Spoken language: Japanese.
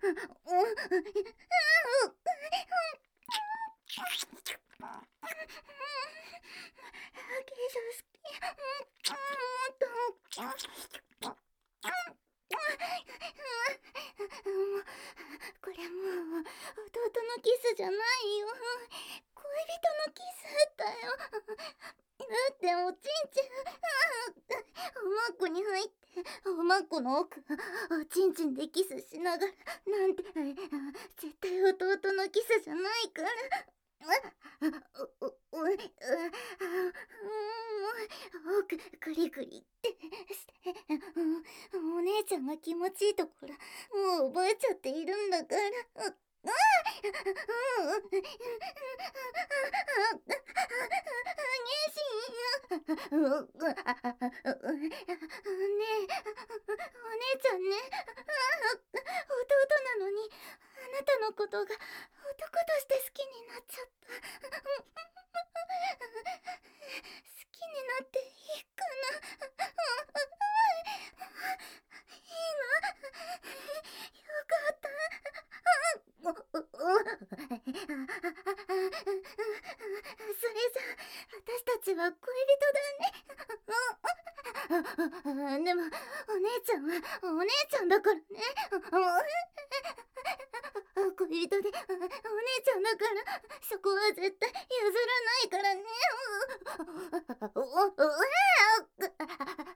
これもう弟のキスじゃないよ。恋人のキスだよ。だっておちんちんおまっこに入っておまっこの奥おちんちんでキスしながらなんて絶対弟のキスじゃないから。クリクリってしてお姉ちゃんが気持ちいいところもう覚えちゃっているんだから。お姉お姉ちゃんね、弟なのにあなたのことが男として好きになっちゃった。好きになっていいかな。いいの？よかった。それじゃ私たちは恋人だね。でもお姉ちゃんはお姉ちゃんだからね。恋人でお姉ちゃんだからそこは絶対譲らないからね。